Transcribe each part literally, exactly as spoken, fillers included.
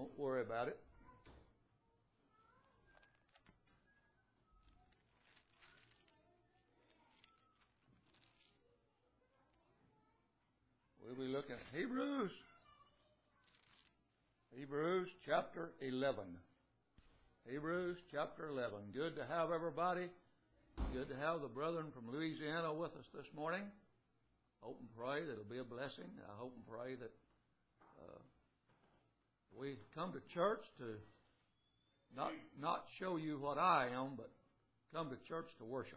Don't worry about it. We'll be looking at Hebrews. Hebrews chapter eleven. Hebrews chapter eleven. Good to have everybody. Good to have the brethren from Louisiana with us this morning. Hope and pray that it'll be a blessing. I hope and pray that uh, we come to church to not not show you what I am, but come to church to worship.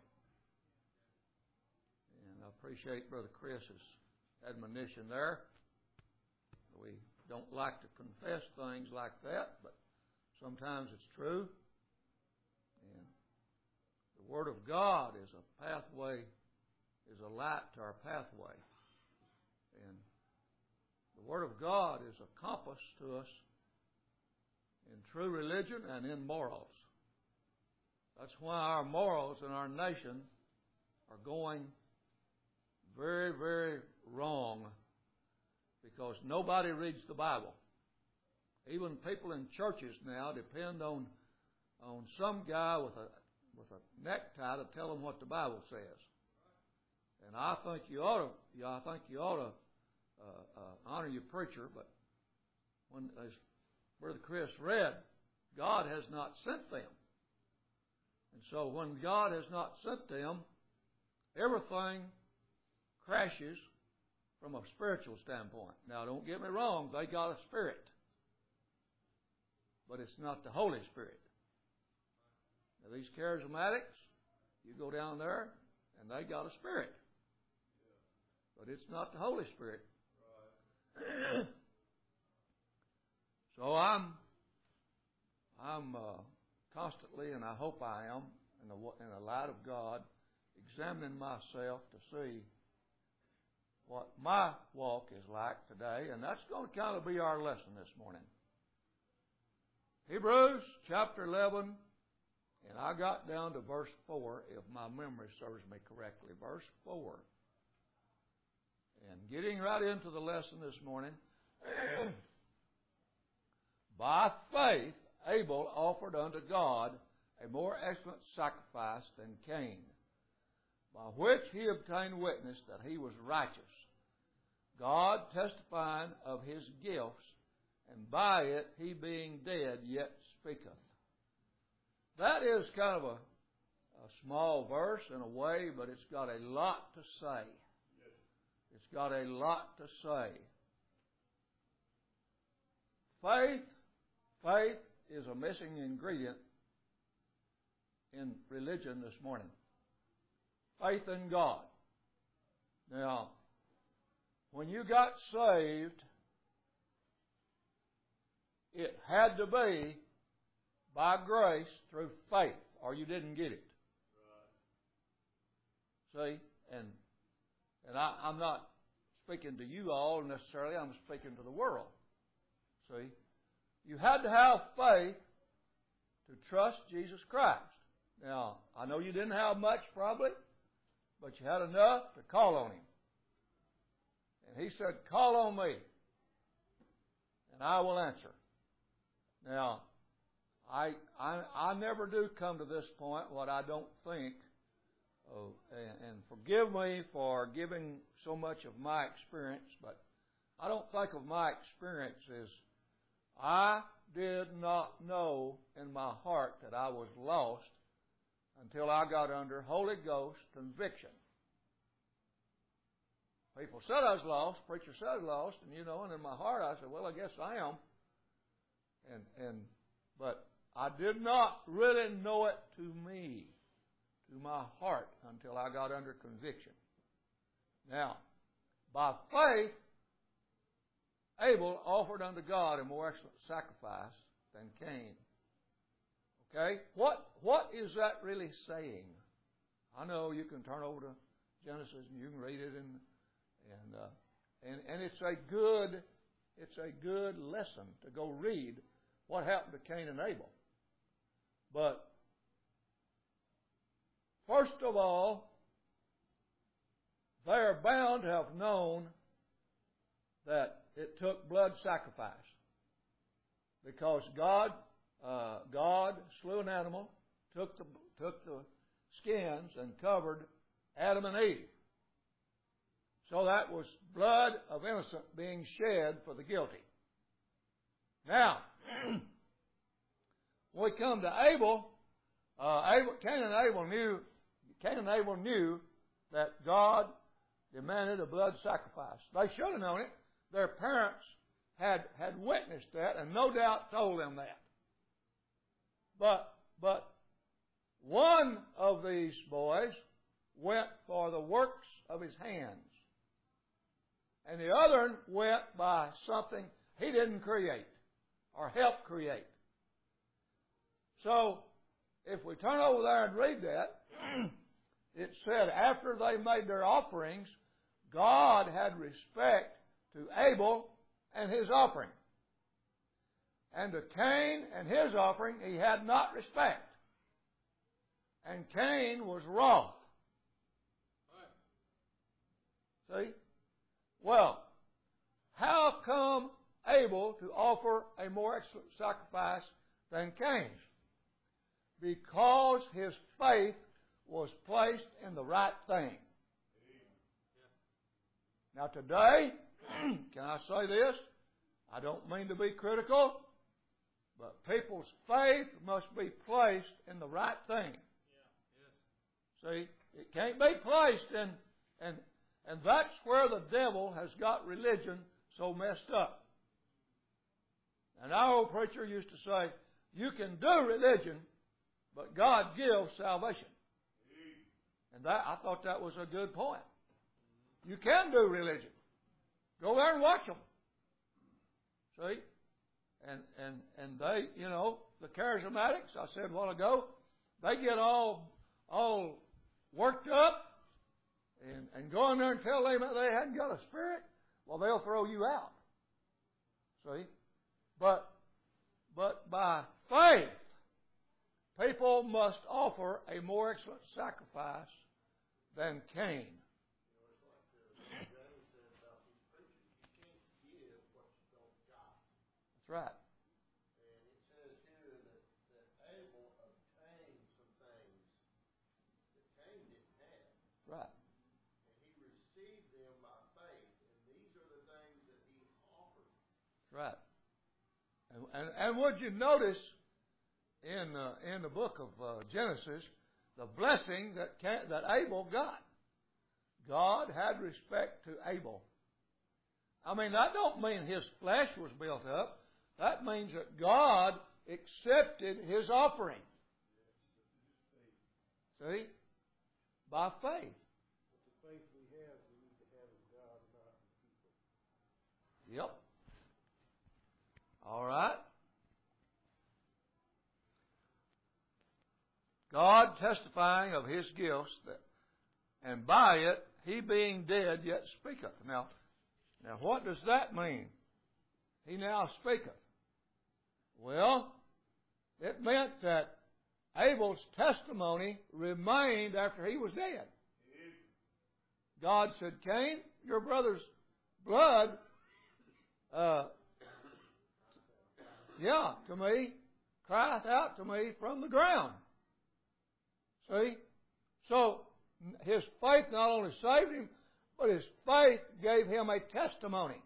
And I appreciate Brother Chris's admonition there. We don't like to confess things like that, but sometimes it's true. And the Word of God is a pathway, is a light to our pathway. And the Word of God is a compass to us in true religion and in morals. That's why our morals in our nation are going very, very wrong, because nobody reads the Bible. Even people in churches now depend on on some guy with a with a necktie to tell them what the Bible says. And I think you ought to, yeah, I think you ought to uh, uh, honor your preacher. But when, as Brother Chris read, God has not sent them, and so when God has not sent them, everything crashes from a spiritual standpoint. Now, don't get me wrong, they got a spirit, but it's not the Holy Spirit. Now, these charismatics, you go down there, and they got a spirit, but it's not the Holy Spirit. Right. So I'm, I'm uh, constantly, and I hope I am, in the in the light of God, examining myself to see what my walk is like today, and that's going to kind of be our lesson this morning. Hebrews chapter eleven, and I got down to verse four, if my memory serves me correctly. Verse four. And getting right into the lesson this morning, by faith Abel offered unto God a more excellent sacrifice than Cain, by which he obtained witness that he was righteous, God testifying of his gifts, and by it he being dead yet speaketh. That is kind of a, a small verse in a way, but it's got a lot to say. It's got a lot to say. Faith, faith is a missing ingredient in religion this morning. Faith in God. Now, when you got saved, it had to be by grace through faith, or you didn't get it. Right. See? And and I, I'm not speaking to you all necessarily, I'm speaking to the world. See? You had to have faith to trust Jesus Christ. Now, I know you didn't have much probably, but you had enough to call on Him. And He said, call on me, and I will answer. Now, I, I, I never do come to this point what I don't think, of, and, and forgive me for giving so much of my experience, but I don't think of my experience as I did not know in my heart that I was lost until I got under Holy Ghost conviction. People said I was lost, preacher said I was lost, and you know, and in my heart I said, well, I guess I am. And and but I did not really know it to me, to my heart, until I got under conviction. Now, by faith, Abel offered unto God a more excellent sacrifice than Cain. Okay? What what is that really saying? I know you can turn over to Genesis and you can read it, and and uh, and and it's a good it's a good lesson to go read what happened to Cain and Abel. But first of all, they are bound to have known that it took blood sacrifice. because God uh, God slew an animal, took the took the skins and covered Adam and Eve. So that was blood of innocent being shed for the guilty. Now, when we come to Abel, uh, Abel, Cain and Abel knew, Cain and Abel knew that God demanded a blood sacrifice. They should have known it. Their parents had had witnessed that, and no doubt told them that. But but one of these boys went for the works of his hands, and the other went by something he didn't create or help create. So, if we turn over there and read that, it said after they made their offerings, God had respect to Abel and his offering. And to Cain and his offering he had not respect. And Cain was wroth. See? Well, how come Abel to offer a more excellent sacrifice than Cain's? Because his faith was placed in the right thing. Now today, can I say this? I don't mean to be critical, but people's faith must be placed in the right thing. See, it can't be placed in, and and that's where the devil has got religion so messed up. And our old preacher used to say, you can do religion, but God gives salvation. And that, I thought that was a good point. You can do religion. Go there and watch them. See? And, and, and they, you know, the charismatics, I said a while ago, they get all, all worked up and, and go in there and tell them that they hadn't got a spirit. Well, they'll throw you out. See? But, but by faith, people must offer a more excellent sacrifice than Cain. That's right. And it says here that, that Abel obtained some things that Cain didn't have. Right. And he received them by faith. And these are the things that he offered. Right. And, and, and would you notice in uh, in the book of uh, Genesis the blessing that Cain, that Abel got? God had respect to Abel. I mean, that don't mean his flesh was built up. That means that God accepted his offering. See? By faith. But the faith we have, we need to have in God, not in people. Yep. All right. God testifying of his gifts, that, and by it, he being dead yet speaketh. Now, now what does that mean? He now speaketh. Well, it meant that Abel's testimony remained after he was dead. God said, Cain, your brother's blood, uh, yeah, to me, crieth out to me from the ground. See? So, his faith not only saved him, but his faith gave him a testimony.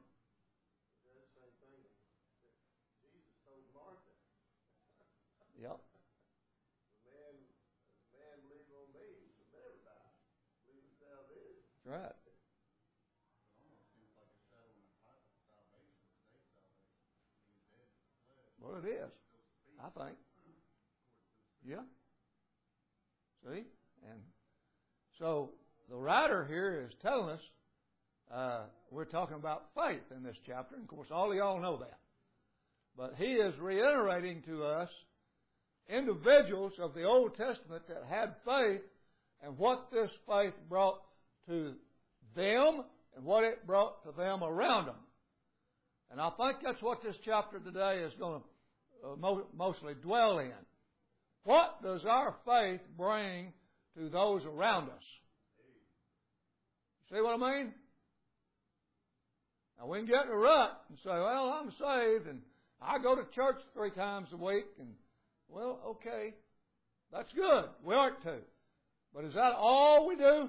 Yep. The man, the man believed on me, shall never die. Believest thou this? That's right. It almost seems like a shadow and a type of salvation, today's salvation. Being dead to the flesh. Well, it is, I think. Yeah. See? And so the writer here is telling us, uh, we're talking about faith in this chapter. And of course, all of y'all know that. But he is reiterating to us individuals of the Old Testament that had faith and what this faith brought to them and what it brought to them around them. And I think that's what this chapter today is going to uh, mo- mostly dwell in. What does our faith bring to those around us? See what I mean? Now we can get in a rut and say, well, I'm saved and I go to church three times a week, and, well, okay, that's good. We ought to. But is that all we do?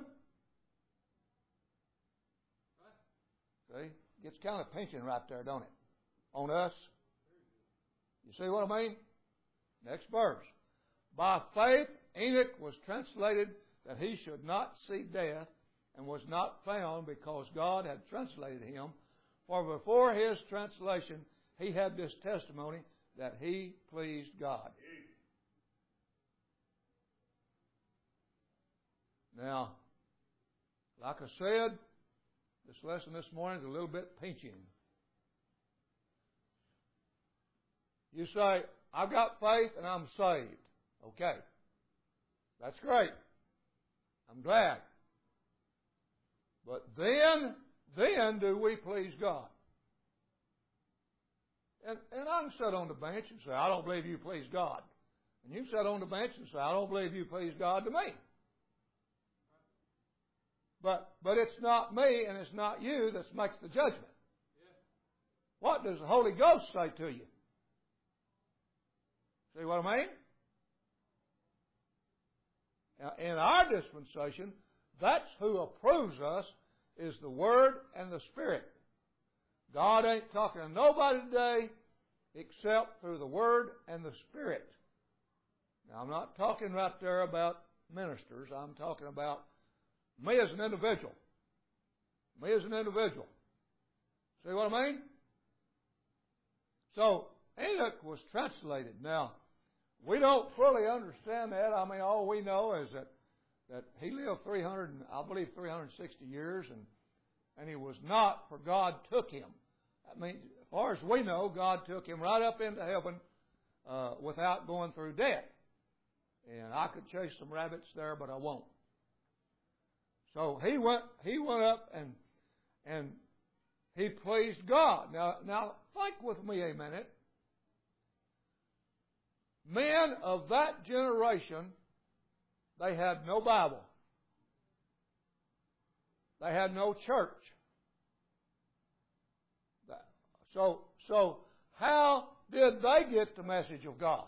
See? Gets kind of pinching right there, don't it? On us. You see what I mean? Next verse. By faith, Enoch was translated that he should not see death, and was not found because God had translated him. For before his translation, he had this testimony that he pleased God. Now, like I said, this lesson this morning is a little bit pinching. You say, I've got faith and I'm saved. Okay. That's great. I'm glad. But then, then do we please God? And, and I can sit on the bench and say, I don't believe you please God. And you can sit on the bench and say, I don't believe you please God to me. But, but it's not me and it's not you that makes the judgment. What does the Holy Ghost say to you? See what I mean? In our dispensation, that's who approves us is the Word and the Spirit. God ain't talking to nobody today except through the Word and the Spirit. Now, I'm not talking right there about ministers. I'm talking about me as an individual. Me as an individual. See what I mean? So, Enoch was translated. Now, we don't fully understand that. I mean, all we know is that, that he lived three hundred, I believe, three hundred sixty years, and, and he was not, for God took him. I mean, as far as we know, God took him right up into heaven uh, without going through death. And I could chase some rabbits there, but I won't. So he went, he went up and and he pleased God. Now, now think with me a minute. Men of that generation, they had no Bible. They had no church. So, so how did they get the message of God?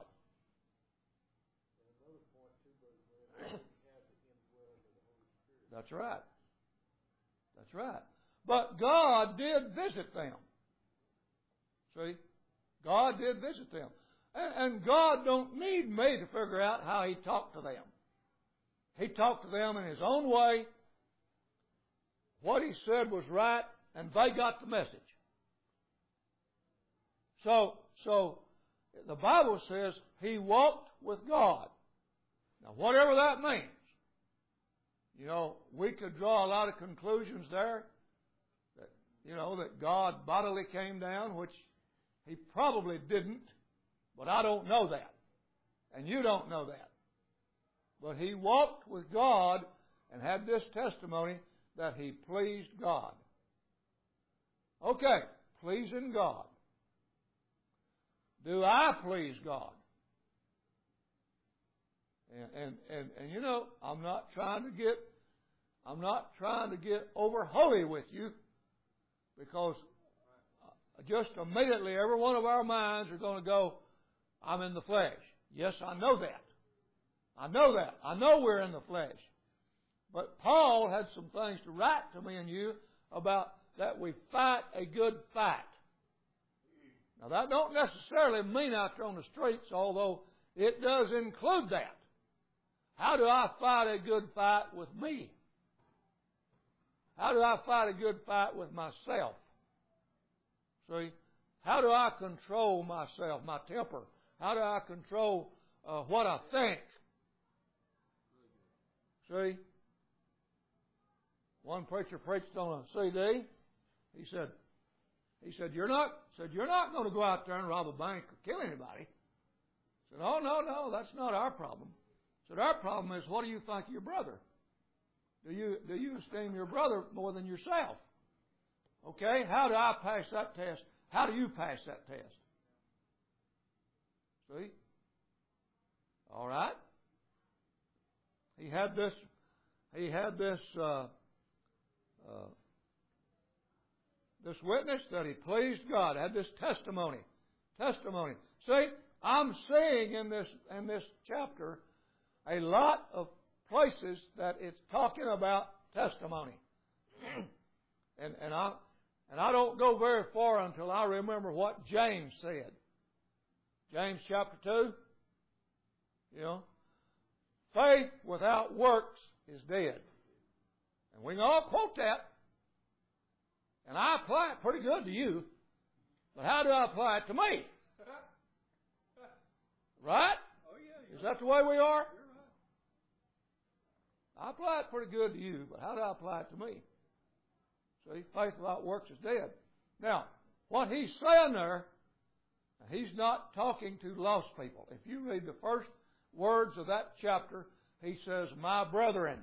That's right. That's right. But God did visit them. See? God did visit them. And God don't need me to figure out how He talked to them. He talked to them in His own way. What He said was right, and they got the message. So, so the Bible says He walked with God. Now, whatever that means, you know, we could draw a lot of conclusions there. That, you know, that God bodily came down, which He probably didn't. But I don't know that. And you don't know that. But he walked with God and had this testimony that he pleased God. Okay, pleasing God. Do I please God? And, and, and, and you know, I'm not trying to get, I'm not trying to get over holy with you, because just immediately every one of our minds are going to go, I'm in the flesh. Yes, I know that. I know that. I know we're in the flesh. But Paul had some things to write to me and you about that we fight a good fight. Now, that don't necessarily mean out there on the streets, although it does include that. How do I fight a good fight with me? How do I fight a good fight with myself? See? How do I control myself, my temper? How do I control uh, what I think? See? One preacher preached on a C D. He said, he said, you're not, said, you're not going to go out there and rob a bank or kill anybody. He said, oh, no, no, that's not our problem. He said, our problem is, what do you think of your brother? Do you, do you esteem your brother more than yourself? Okay, how do I pass that test? How do you pass that test? See? All right. He had this, he had this, uh, uh, this witness that he pleased God, had this testimony testimony. See, I'm seeing in this in this chapter a lot of places that it's talking about testimony. and and I and I don't go very far until I remember what James said. James chapter two. You know, faith without works is dead. And we can all quote that. And I apply it pretty good to you. But how do I apply it to me? Right? Oh, yeah. Is that the way we are? You're right. I apply it pretty good to you, but how do I apply it to me? See, faith without works is dead. Now, what he's saying there, he's not talking to lost people. If you read the first words of that chapter, he says, my brethren.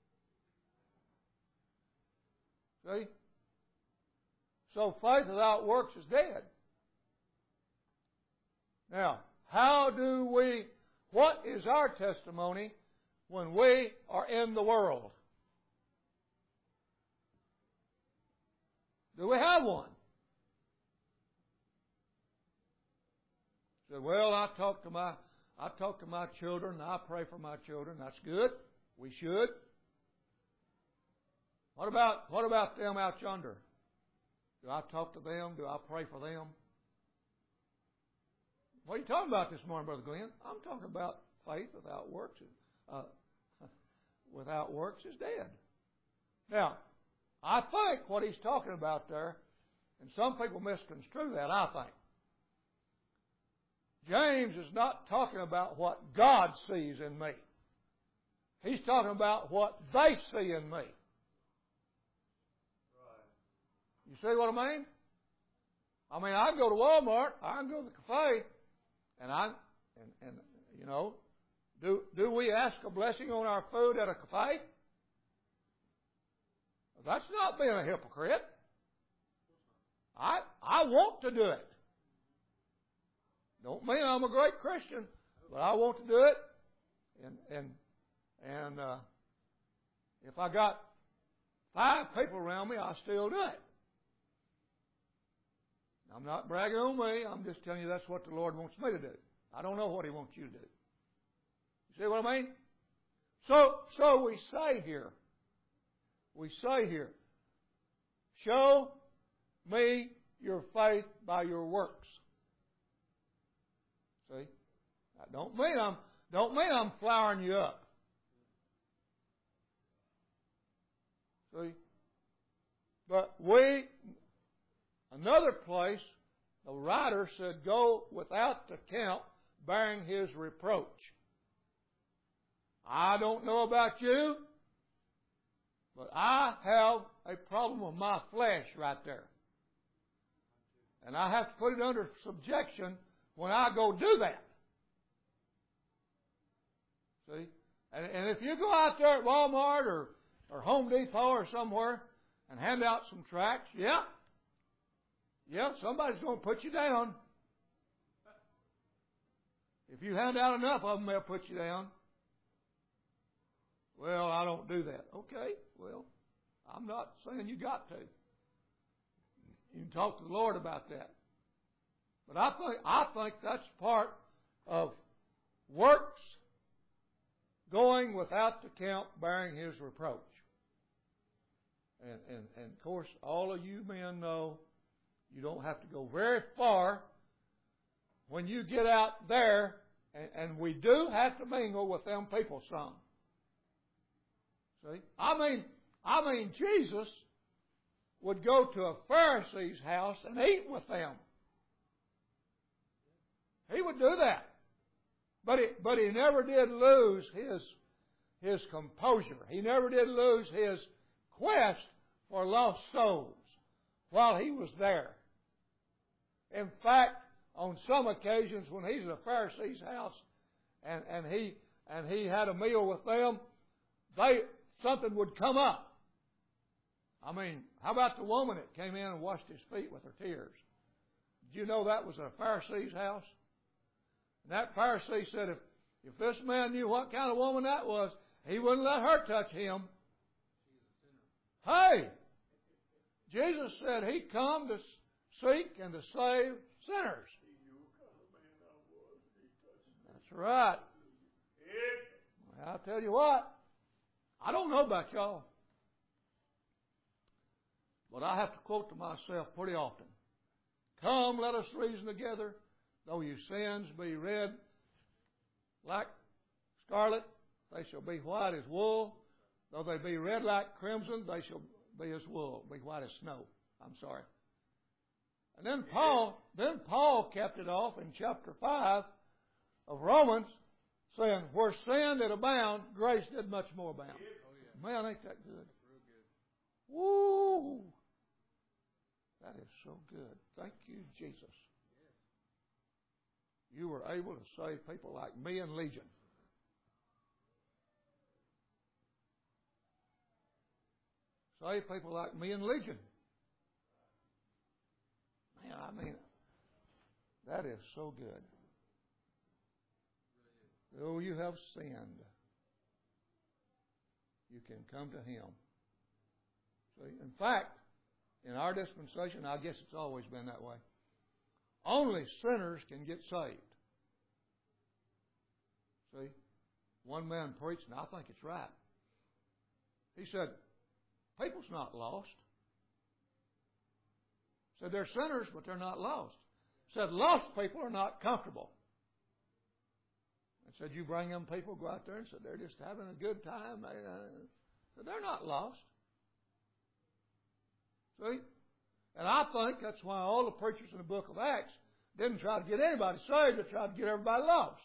See? So faith without works is dead. Now, how do we, what is our testimony when we are in the world? Do we have one? Say, well, I talk to my I talk to my children, I pray for my children. That's good. We should. What about what about them out yonder? Do I talk to them? Do I pray for them? What are you talking about this morning, Brother Glenn? I'm talking about faith without works. Uh, without works is dead. Now, I think what he's talking about there, and some people misconstrue that, I think. James is not talking about what God sees in me. He's talking about what they see in me. Right. You see what I mean? I mean, I can go to Walmart, I can go to the cafe, and I, and, and you know, do do we ask a blessing on our food at a cafe? That's not being a hypocrite. I I want to do it. Don't mean I'm a great Christian, but I want to do it. And and and uh, if I got five people around me, I still do it. I'm not bragging on me. I'm just telling you that's what the Lord wants me to do. I don't know what He wants you to do. You see what I mean? So so we say here. We say here, show me your faith by your works. See? That don't mean I'm don't mean I'm flowering you up. See? But we another place, the writer said, go without the count, bearing his reproach. I don't know about you, but I have a problem with my flesh right there. And I have to put it under subjection when I go do that. See? And, and if you go out there at Walmart or, or Home Depot or somewhere and hand out some tracts, yeah, yeah, somebody's going to put you down. If you hand out enough of them, they'll put you down. Well, I don't do that. Okay, well, I'm not saying you got to. You can talk to the Lord about that. But I think I think that's part of works going without the count, bearing his reproach. And, and, and of course, all of you men know you don't have to go very far when you get out there, and, and we do have to mingle with them people some. See? I mean, I mean, Jesus would go to a Pharisee's house and eat with them. He would do that. But he, but he never did lose his, his composure. He never did lose his quest for lost souls while he was there. In fact, on some occasions when he's at a Pharisee's house and, and he and he had a meal with them, they something would come up. I mean, how about the woman that came in and washed his feet with her tears? Did you know that was a Pharisee's house? And that Pharisee said if, if this man knew what kind of woman that was, he wouldn't let her touch him. Hey! Jesus said He come to seek and to save sinners. That's right. Well, I'll tell you what. I don't know about y'all, but I have to quote to myself pretty often. Come, let us reason together. Though your sins be red like scarlet, they shall be white as wool. Though they be red like crimson, they shall be as wool, be white as snow. I'm sorry. And then Paul, then Paul kept it off in chapter five of Romans, saying, where sin did abound, grace did much more abound. Man, ain't that good? Woo! That is so good. Thank you, Jesus. You were able to save people like me and Legion. Save people like me and Legion. Man, I mean, that is so good. Though you have sinned, you can come to Him. See, in fact, in our dispensation, I guess it's always been that way, only sinners can get saved. See, one man preached, and I think it's right. He said, people's not lost. Said they're sinners, but they're not lost. Said lost people are not comfortable. And said you bring them people, go out there and said they're just having a good time. They, uh, said they're not lost. See? And I think that's why all the preachers in the book of Acts didn't try to get anybody saved, they tried to get everybody lost.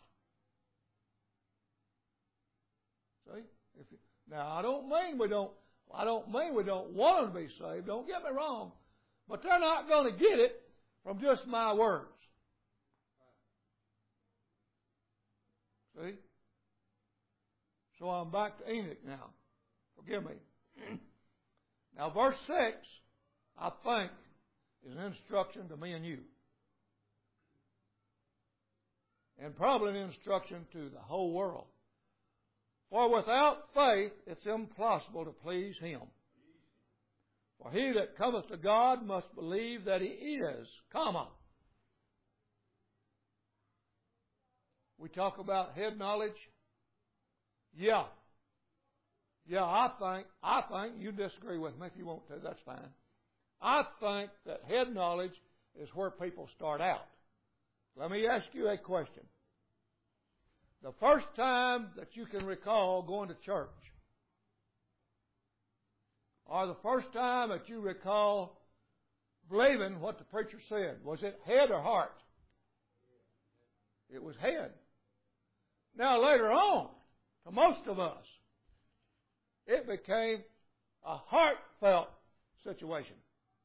See? If you, now I don't mean we don't I don't mean we don't want them to be saved, don't get me wrong. But they're not going to get it from just my words. See? So I'm back to Enoch now. Forgive me. Now verse six, I think, is an instruction to me and you. And probably an instruction to the whole world. For without faith it's impossible to please Him. For he that cometh to God must believe that He is, comma. We talk about head knowledge. Yeah. Yeah, I think, I think, you disagree with me if you want to, that's fine. I think that head knowledge is where people start out. Let me ask you a question. The first time that you can recall going to church, or the first time that you recall believing what the preacher said, was it head or heart? It was head. Now later on, to most of us, it became a heartfelt situation.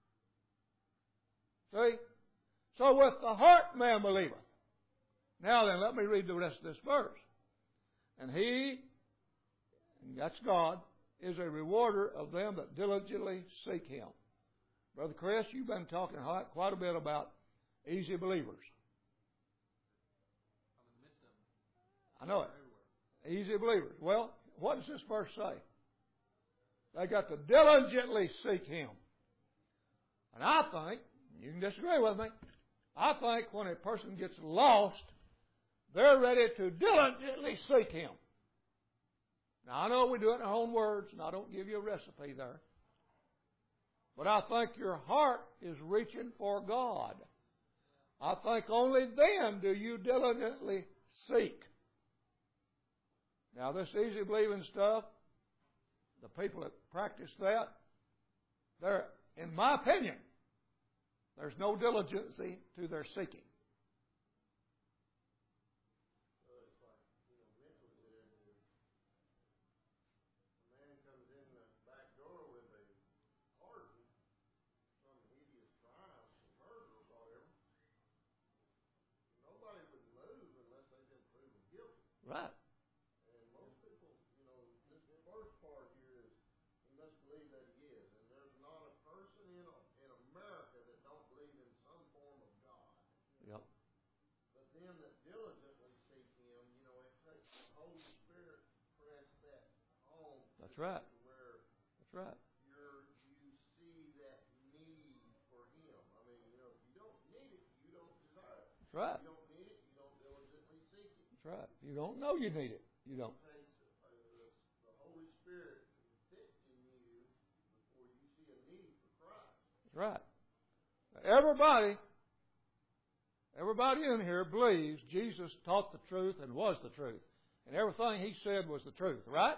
See? So with the heart man believeth. Now then, let me read the rest of this verse. And He, and that's God, is a rewarder of them that diligently seek Him. Brother Chris, you've been talking quite a bit about easy believers. I know it. Easy believers. Well, what does this verse say? They got to diligently seek Him. And I think, you can disagree with me, I think when a person gets lost, they're ready to diligently seek Him. Now, I know we do it in our own words, and I don't give you a recipe there. But I think your heart is reaching for God. I think only then do you diligently seek. Now, this easy believing stuff, the people that practice that, they're, in my opinion, there's no diligency to their seeking. Right. And most people, you know, this first part here is you must believe that He is. And there's not a person in, in America that don't believe in some form of God. Yep. But them that diligently seek Him, you know, it takes the Holy Spirit press that home. That's right. Where That's right. you're, you see that need for Him. I mean, you know, if you don't need it, you don't desire it. That's right. If you don't need it, you don't diligently seek it. That's right. If you don't know you need it, you don't. It takes uh, the, the Holy Spirit convicting you before you see a need for Christ. That's right. Everybody, everybody in here believes Jesus taught the truth and was the truth. And everything He said was the truth, right?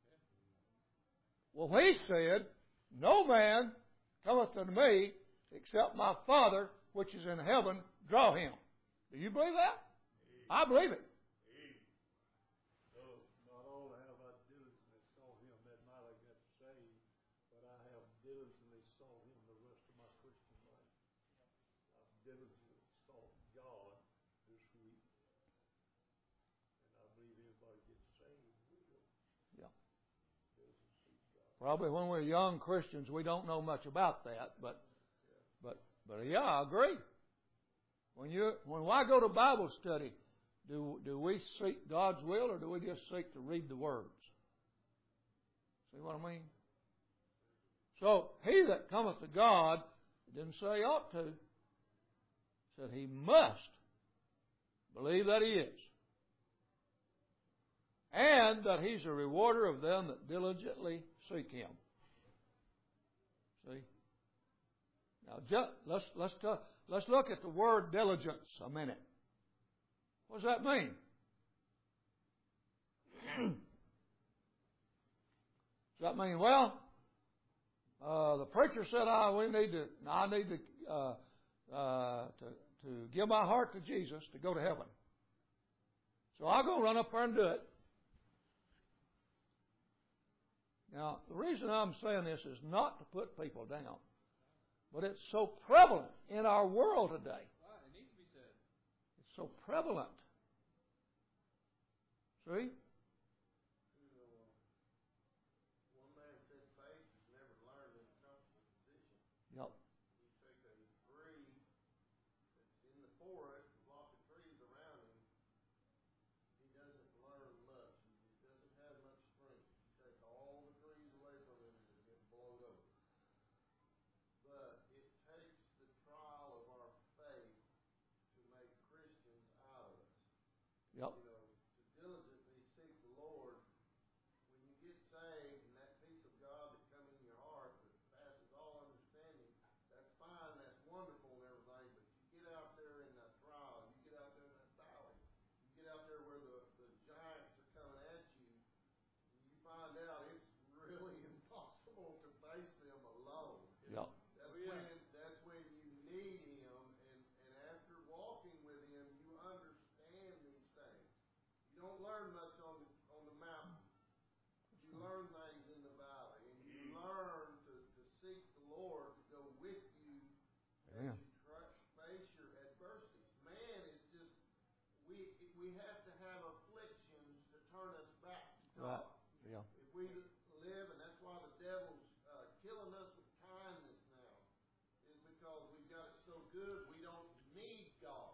Well, He said, no man cometh unto me except my Father which is in heaven draw him. Do you believe that? I believe it. So, not only have I diligently sought Him that night I got saved, but I have diligently sought Him the rest of my Christian life. I've diligently sought God this week. And I believe everybody gets saved. Yeah. Probably when we're young Christians, we don't know much about that, but, but, but yeah, I agree. When you, when I go to Bible study, do, do we seek God's will or do we just seek to read the words? See what I mean? So, he that cometh to God, it didn't say ought to, said he must believe that He is. And that He's a rewarder of them that diligently seek Him. See? Now, just, let's, let's, talk, let's look at the word diligence a minute. What does that mean? Does that mean, well, uh, the preacher said, I, we need to, I need to, uh, uh, to, to give my heart to Jesus to go to heaven. So I'll go run up there and do it. Now, the reason I'm saying this is not to put people down, but it's so prevalent in our world today. Right, it needs to be said. It's so prevalent. See? You know, uh, one man said faith is never learned in a comfortable position. Yep. You take a tree that's in the forest, with lots of trees around him, he doesn't learn much. He doesn't have much strength. You take all the trees away from him and he'll get blown over. But it takes the trial of our faith to make Christians out of us. Yep. You know, to diligently seek the Lord. When you get saved and that peace of God that comes in your heart that passes all understanding, that's fine, that's wonderful and everything, but you get out there in that trial, you get out there in that valley, you get out there where the, the giants are coming at you, and you find out it's really impossible to face them alone. Yep. That's Oh, yeah. when that's when you need Him, and, and after walking with Him, you understand these things. You don't learn much on the, on the mountain. You learn things in the valley, and you learn to, to seek the Lord to go with you Yeah. as you try, face your adversities. Man is just we we have to have afflictions to turn us back to God. Right. Yeah. If we live, and that's why the devil's uh, killing us with kindness now, is because we've got it so good we don't need God.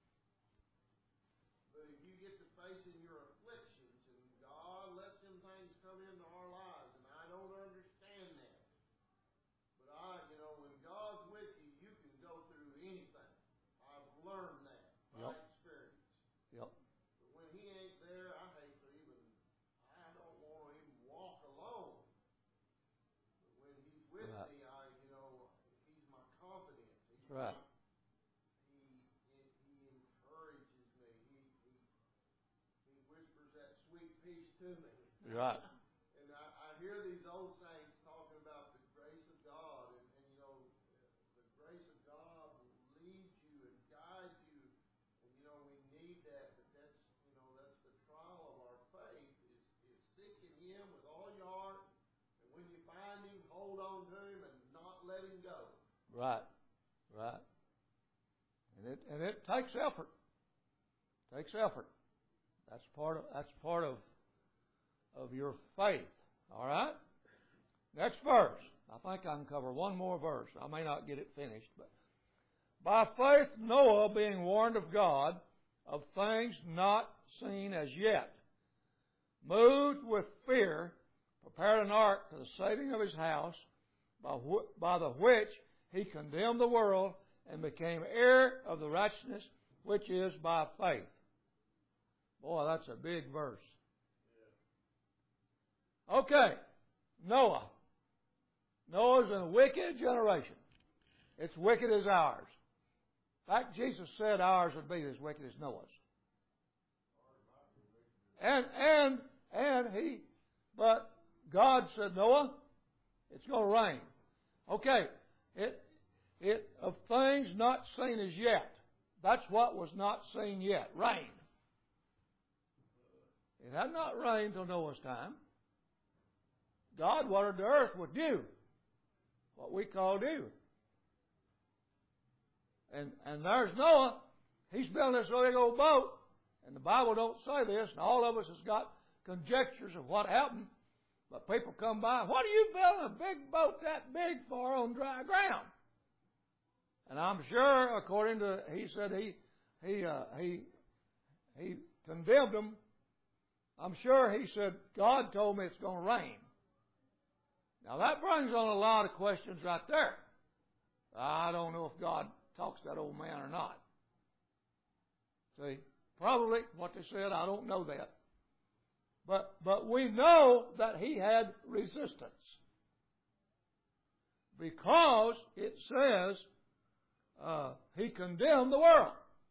But if you get to facing your afflictions, and God lets some things come into our lives, and I don't understand that. But I, you know, when God's with you, you can go through anything. I've learned that by Yep. experience. Yep. But when He ain't there, I hate to even, I don't want to even walk alone. But when He's with Right. me, I, you know, He's my confidence. He's Right. my, he, he, he encourages me. He, he, he whispers that sweet peace to me. Right. And I, I hear these old saints talking about the grace of God, and, and you know, the grace of God will lead you and guide you, and you know, we need that, but that's, you know, that's the trial of our faith, is, is seeking Him with all your heart, and when you find Him, hold on to Him and not let Him go. Right. Right. And it and it takes effort. Takes effort. That's part of that's part of of your faith. All right? Next verse. I think I can cover one more verse. I may not get it finished, but by faith Noah, being warned of God of things not seen as yet, moved with fear, prepared an ark to the saving of his house, by, wh- by the which he condemned the world and became heir of the righteousness which is by faith. Boy, that's a big verse. Okay, Noah. Noah's in a wicked generation. It's wicked as ours. In fact, Jesus said ours would be as wicked as Noah's. And, and, and he, but God said, Noah, it's going to rain. Okay, it, it, of things not seen as yet. That's what was not seen yet. Rain. It had not rained till Noah's time. God watered the earth with dew, what we call dew. And and there's Noah. He's building this big old boat, and the Bible don't say this, and all of us has got conjectures of what happened. But people come by, what are you building a big boat that big for on dry ground? And I'm sure, according to, he said he he uh, he he condemned them. I'm sure he said, God told me it's going to rain. Now that brings on a lot of questions right there. I don't know if God talks to that old man or not. See, probably what they said, I don't know that. But but we know that he had resistance. Because it says uh, he condemned the world.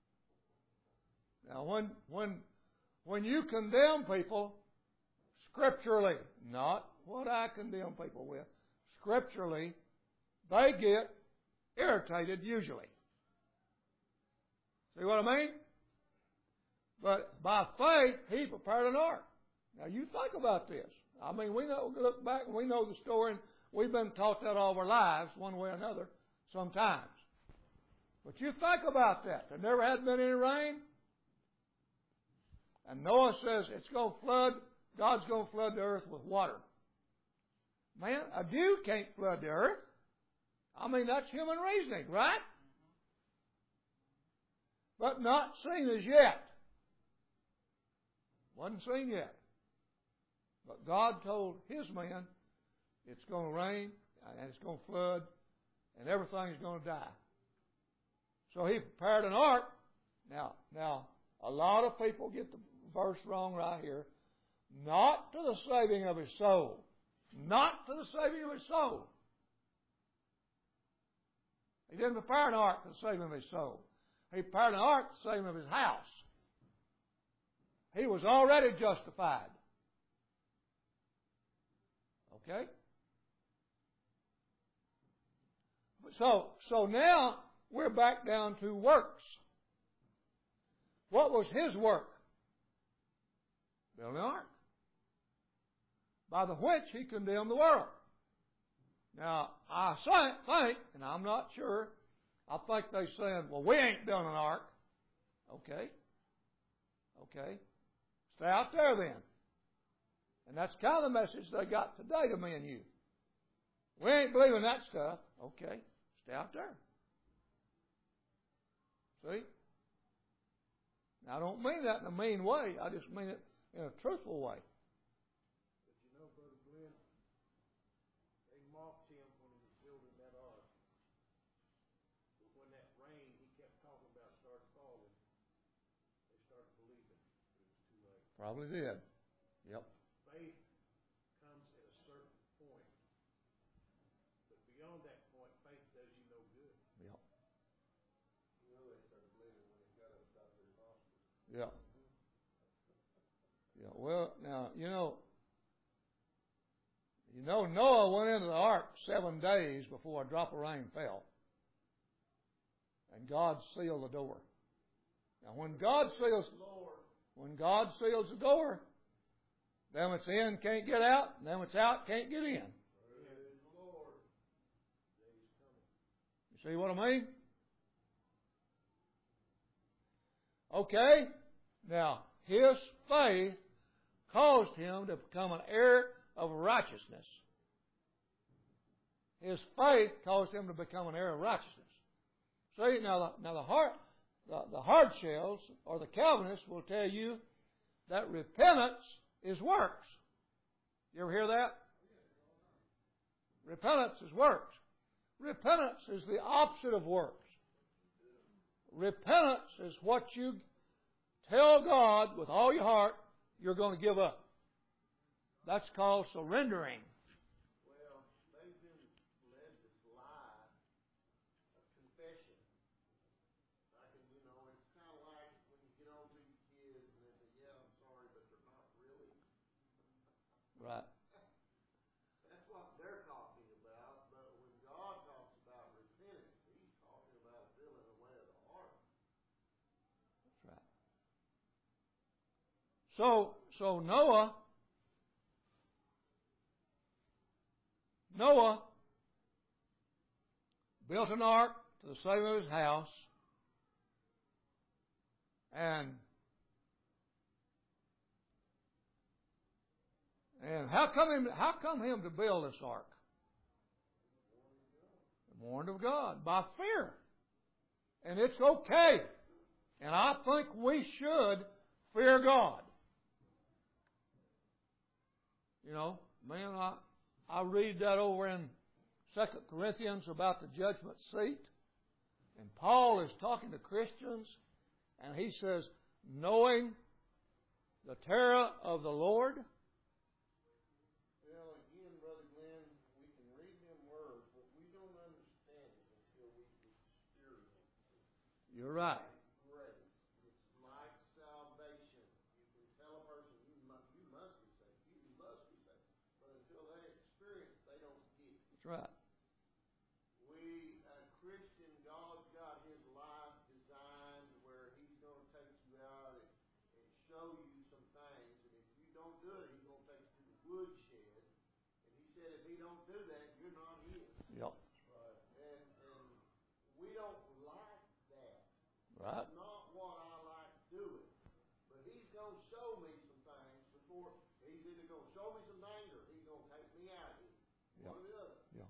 Now when when when you condemn people scripturally, not what I condemn people with, scripturally, they get irritated usually. See what I mean? But by faith, he prepared an ark. Now you think about this. I mean, we know, look back and we know the story, and we've been taught that all of our lives, one way or another, sometimes. But you think about that. There never had been any rain. And Noah says it's going to flood, God's going to flood the earth with water. Man, a dew can't flood the earth. I mean, that's human reasoning, right? But not seen as yet. Wasn't seen yet. But God told his men it's going to rain and it's going to flood and everything's going to die. So he prepared an ark. Now, now, a lot of people get the verse wrong right here. Not to the saving of his soul. Not to the saving of his soul. He didn't prepare an ark for the saving of his soul. He prepared an ark for the saving of his house. He was already justified. Okay? So, so now we're back down to works. What was his work? Building an ark. By the which he condemned the world. Now, I think, and I'm not sure, I think they said, well, we ain't building an ark. Okay. Okay. Stay out there then. And that's kind of the message they got today to me and you. We ain't believing that stuff. Okay. Stay out there. See? Now, I don't mean that in a mean way. I just mean it in a truthful way. But you know, Brother Glenn, they mocked him when he was building that ark. But when that rain he kept talking about started falling, they started believing it was too late. Probably did. Yep. Faith comes at a certain point. But beyond that point, faith does you no good. Yep. You know they started believing when they got up about their hospital. Yeah. Yeah. Well, now, you know, you know Noah went into the ark seven days before a drop of rain fell. And God sealed the door. Now, when God seals, when God seals the door, them that's in can't get out, and them that's out can't get in. You see what I mean? Okay. Now, his faith caused him to become an heir of righteousness. His faith caused him to become an heir of righteousness. See, now the, now the hard, the, the hard shells or the Calvinists will tell you that repentance is works. You ever hear that? Repentance is works. Repentance is the opposite of works. Repentance is what you tell God with all your heart you're going to give up. That's called surrendering. Well, they've been led this lie of confession. I can, you know, it's kind of like when you get on to your kids and they say, yeah, I'm sorry, but they're not really. Right. That's what they're talking about, but when God talks about repentance, He's talking about filling away of the heart. That's right. So, so Noah, Noah built an ark to the saving of his house, and and how come him? How come him to build this ark? Warned of God by fear, and it's okay. And I think we should fear God. You know, man, I. I read that over in Second Corinthians about the judgment seat. And Paul is talking to Christians, and he says, knowing the terror of the Lord. Well, again, Brother Glenn, we can read them words, but we don't understand it until we experience it. You're right. Grace. It's like salvation. You can tell a person, you must, you must be saved. You must be saved. But until they experience, they don't get it. That's right. We, a Christian, God's got His life designed where He's going to take you out and, and show you some things. And if you don't do it, He's going to take you to the woodshed. And He said, if He don't do that, you're not His. Yep. Right. And, and we don't like that. Right. It's not what I like doing. But He's going to show me some things before. He's either going to show me some things or He's going to take me out of here. Yep. One or the other. Yeah.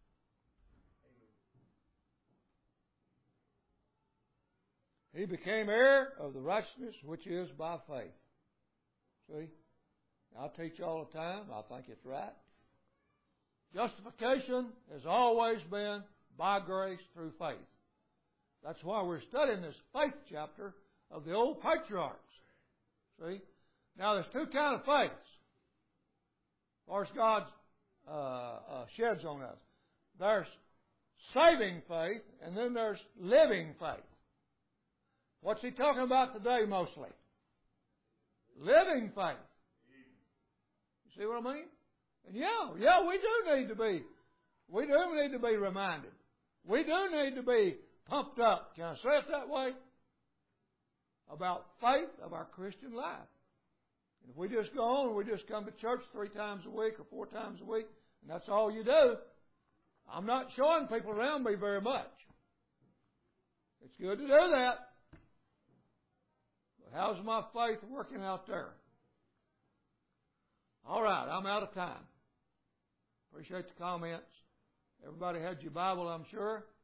He became heir of the righteousness which is by faith. See? I teach all the time. I think it's right. Justification has always been by grace through faith. That's why we're studying this faith chapter of the old patriarchs. See? Now there's two kinds of faiths. As far as God uh, uh, sheds on us. There's saving faith, and then there's living faith. What's he talking about today mostly? Living faith. You see what I mean? And yeah, yeah, we do need to be, we do need to be reminded. We do need to be pumped up. Can I say it that way? About faith of our Christian life. And if we just go on, we just come to church three times a week or four times a week, and that's all you do, I'm not showing people around me very much. It's good to do that. But how's my faith working out there? All right, I'm out of time. Appreciate the comments. Everybody had your Bible, I'm sure.